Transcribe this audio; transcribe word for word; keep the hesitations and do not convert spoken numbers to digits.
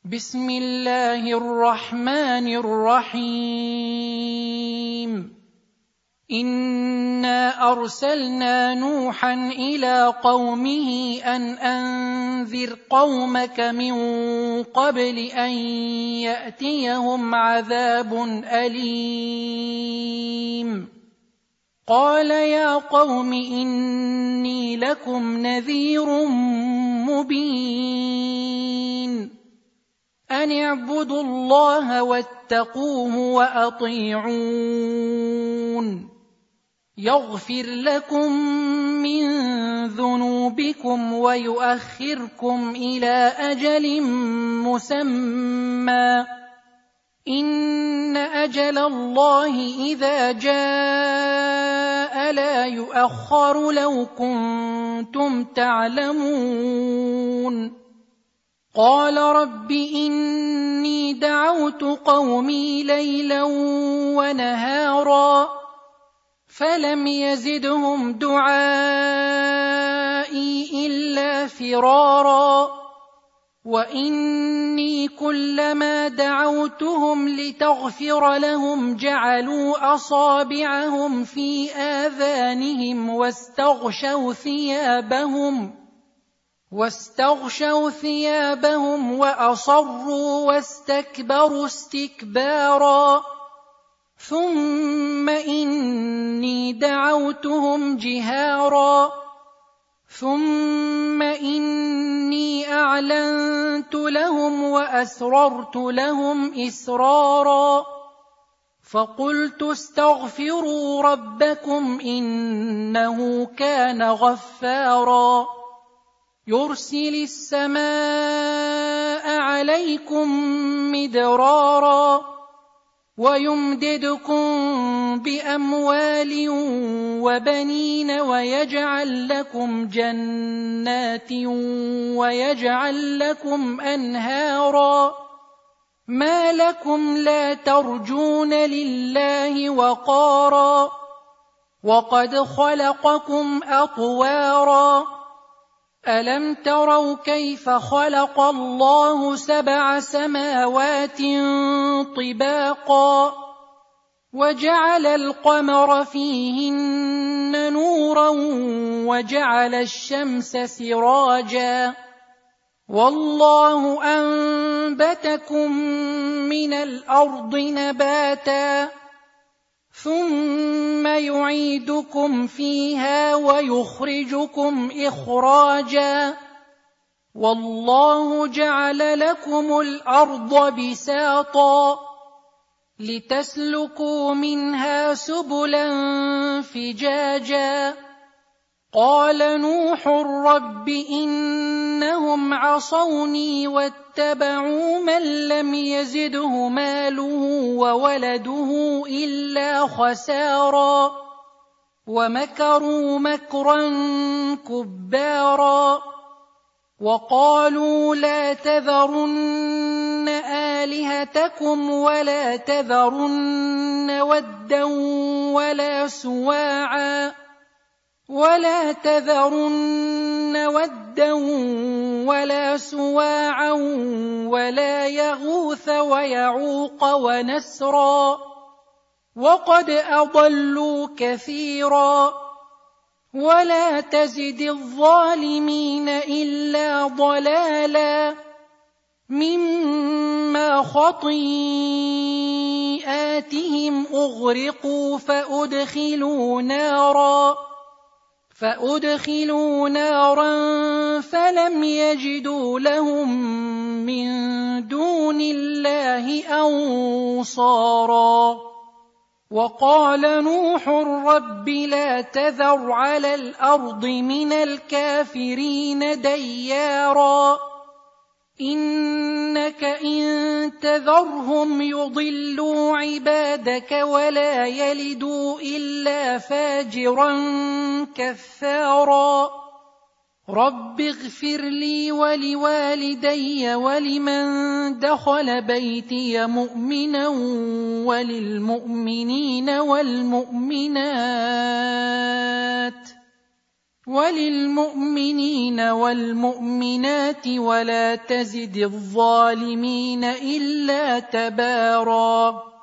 بسم الله الرحمن الرحيم إنا أرسلنا نوحا إلى قومه أن أنذر قومك من قبل أن يأتيهم عذاب أليم قال يا قوم إني لكم نذير مبين أن اعبدوا الله واتقوه وأطيعون يغفر لكم من ذنوبكم ويؤخركم إلى أجل مسمى إن أجل الله إذا جاء لا يؤخر لو كنتم تعلمون قال رب إني دعوت قومي ليلا ونهارا فلم يزدهم دعائي إلا فرارا وإني كلما دعوتهم لتغفر لهم جعلوا أصابعهم في آذانهم واستغشوا ثيابهم واستغشوا ثيابهم وأصروا واستكبروا استكبارا ثم إني دعوتهم جهارا ثم إني أعلنت لهم وأسررت لهم إسرارا فقلت استغفروا ربكم إنه كان غفارا يرسل السماء عليكم مدرارا ويمددكم بأموال وبنين ويجعل لكم جنات ويجعل لكم أنهارا ما لكم لا ترجون لله وقارا وقد خلقكم أطوارا ألم تروا كيف خلق الله سبع سماوات طباقا وجعل القمر فيهن نورا وجعل الشمس سراجا والله أنبتكم من الأرض نباتا ثم يعيدكم فيها ويخرجكم إخراجا والله جعل لكم الأرض بساطا لتسلكوا منها سبلا فجاجا قال نوح رب إنهم عصوني واتبعوا من لم يزده ماله وولده إلا خسارا ومكروا مكرا كبارا وقالوا لا تذرن آلهتكم ولا تذرن ودا ولا سواعا ولا تذرن ودا ولا سواعا ولا يغوث ويعوق ونسرا وقد أضلوا كثيرا ولا تزد الظالمين إلا ضلالا مما خطيئاتهم أغرقوا فأدخلوا نارا فأدخلوا نارا فلم يجدوا لهم من دون الله أنصارا وقال نوح رب لا تذر على الأرض من الكافرين ديارا إنك إن تذرهم يضلوا عبادك ولا يلدوا إلا فاجرا كفارا رب اغفر لي ولوالدي ولمن دخل بيتي مؤمنا وللمؤمنين والمؤمنات وللمؤمنين والمؤمنات ولا تزد الظالمين إلا تباراً